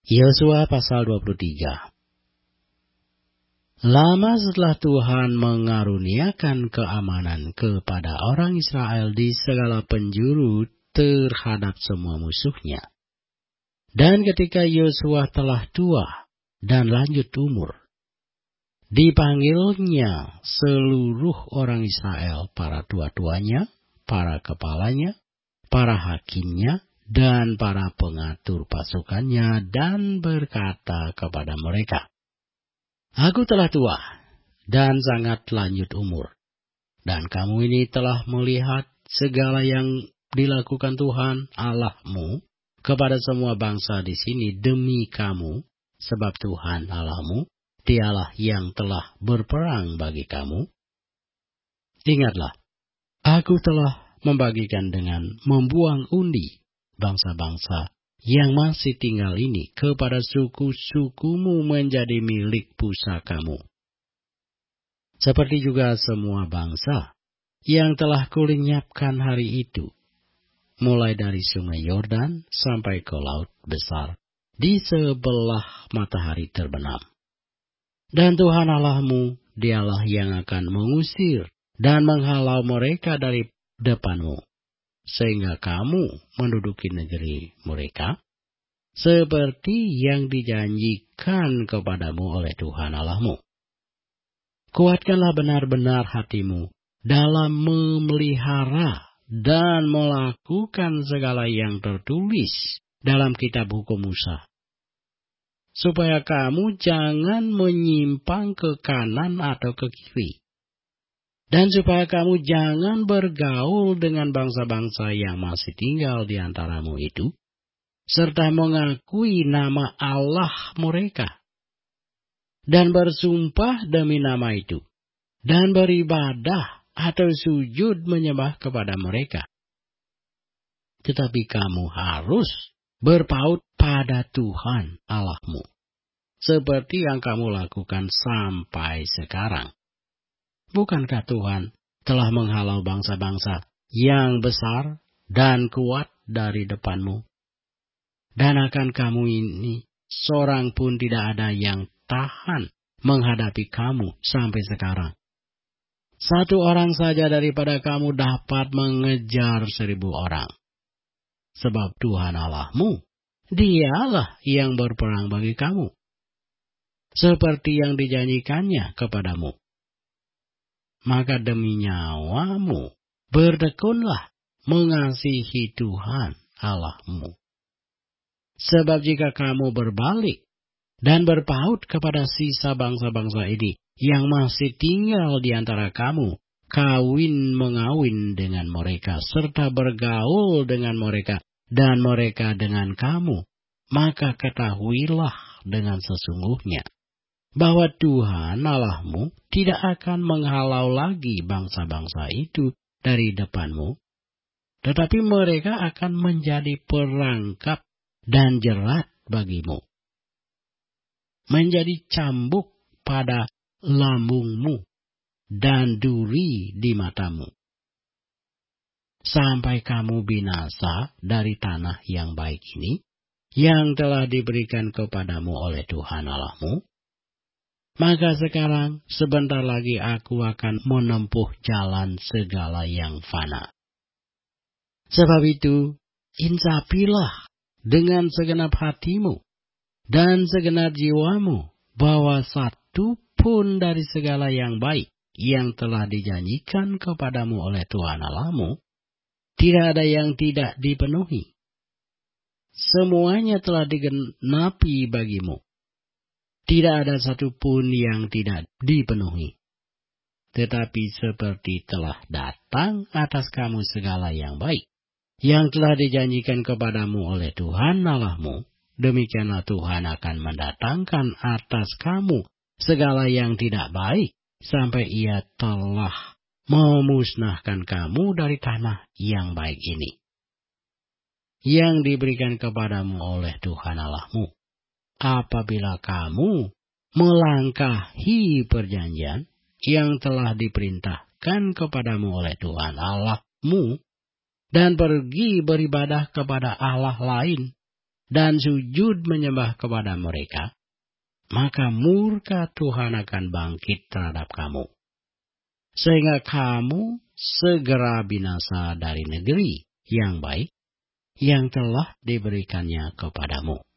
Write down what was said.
Yosua pasal 23. Lama setelah Tuhan mengaruniakan keamanan kepada orang Israel di segala penjuru terhadap semua musuhnya. Dan ketika Yosua telah tua dan lanjut umur, dipanggilnya seluruh orang Israel, para tua-tuanya, para kepalanya, para hakimnya, dan para pengatur pasukannya, dan berkata kepada mereka, "Aku telah tua dan sangat lanjut umur, dan kamu ini telah melihat segala yang dilakukan Tuhan Allahmu kepada semua bangsa di sini demi kamu, sebab Tuhan Allahmu dialah yang telah berperang bagi kamu. Ingatlah, aku telah membagikan dengan membuang undi bangsa-bangsa yang masih tinggal ini kepada suku-sukumu menjadi milik pusakamu. Seperti juga semua bangsa yang telah kulenyapkan hari itu, mulai dari sungai Yordan sampai ke laut besar di sebelah matahari terbenam. Dan Tuhan Allahmu dialah yang akan mengusir dan menghalau mereka dari depanmu, sehingga kamu menduduki negeri mereka, seperti yang dijanjikan kepadamu oleh Tuhan Allahmu. Kuatkanlah benar-benar hatimu dalam memelihara dan melakukan segala yang tertulis dalam kitab hukum Musa, supaya kamu jangan menyimpang ke kanan atau ke kiri, dan supaya kamu jangan bergaul dengan bangsa-bangsa yang masih tinggal di antaramu itu, serta mengakui nama Allah mereka, dan bersumpah demi nama itu, dan beribadah atau sujud menyembah kepada mereka. Tetapi kamu harus berpaut pada Tuhan Allahmu, seperti yang kamu lakukan sampai sekarang. Bukankah Tuhan telah menghalau bangsa-bangsa yang besar dan kuat dari depanmu? Dan akan kamu ini, seorang pun tidak ada yang tahan menghadapi kamu sampai sekarang. Satu orang saja daripada kamu dapat mengejar 1,000 orang. Sebab Tuhan Allahmu, dialah yang berperang bagi kamu, seperti yang dijanjikannya kepadamu. Maka demi nyawamu, bertekunlah mengasihi Tuhan Allahmu. Sebab jika kamu berbalik dan berpaut kepada sisa bangsa-bangsa ini yang masih tinggal di antara kamu, kawin-mengawin dengan mereka, serta bergaul dengan mereka, dan mereka dengan kamu, maka ketahuilah dengan sesungguhnya bahwa Tuhan Allahmu tidak akan menghalau lagi bangsa-bangsa itu dari depanmu, tetapi mereka akan menjadi perangkap dan jerat bagimu, menjadi cambuk pada lambungmu dan duri di matamu, sampai kamu binasa dari tanah yang baik ini, yang telah diberikan kepadamu oleh Tuhan Allahmu. Maka sekarang sebentar lagi aku akan menempuh jalan segala yang fana. Sebab itu, insapilah dengan segenap hatimu dan segenap jiwamu, bahwa satu pun dari segala yang baik yang telah dijanjikan kepadamu oleh Tuhan Allahmu, tidak ada yang tidak dipenuhi. Semuanya telah digenapi bagimu. Tidak ada satu pun yang tidak dipenuhi. Tetapi seperti telah datang atas kamu segala yang baik yang telah dijanjikan kepadamu oleh Tuhan Allahmu, demikianlah Tuhan akan mendatangkan atas kamu segala yang tidak baik, sampai Ia telah memusnahkan kamu dari tanah yang baik ini, yang diberikan kepadamu oleh Tuhan Allahmu. Apabila kamu melangkahi perjanjian yang telah diperintahkan kepadamu oleh Tuhan Allahmu, dan pergi beribadah kepada Allah lain, dan sujud menyembah kepada mereka, maka murka Tuhan akan bangkit terhadap kamu, sehingga kamu segera binasa dari negeri yang baik yang telah diberikannya kepadamu.